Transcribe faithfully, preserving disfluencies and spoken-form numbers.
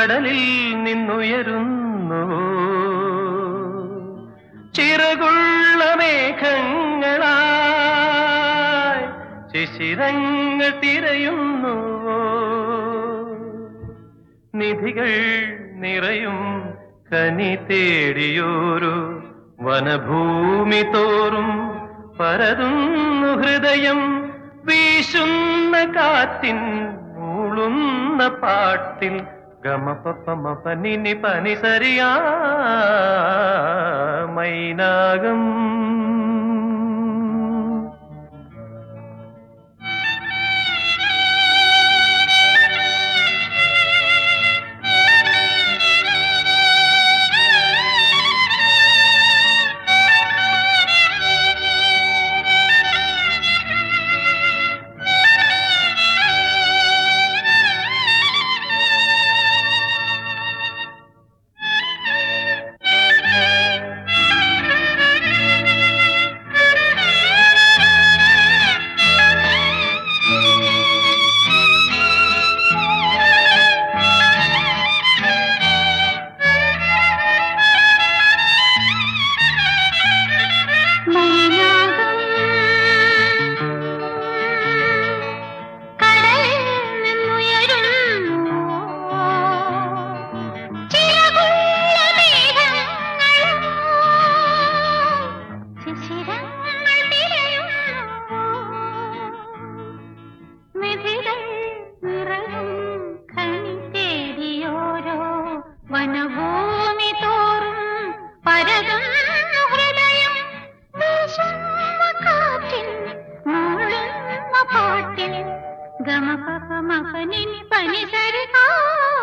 കടലിൽ നിന്നുയരുന്നു ചിറകുള്ള മേഘങ്ങളായി ശിശിരങ്ങൾ തിരയുന്നു നിധികൾ നിറയും കനി തേടിയോരു വനഭൂമി തോറും പരതുന്നു ഹൃദയം വീശുന്ന കാറ്റിൻ മൂളുന്ന പാട്ടിൽ ഗമപമപ നിനി പനി സരിയാ മൈനാകം വനഭൂമി തോറും പരതുന്നു ഹൃദയം വീശുന്ന കാറ്റിൻ മൂളുന്ന പാട്ടിൽ ഗമപമപ നിനി പനി സരികാ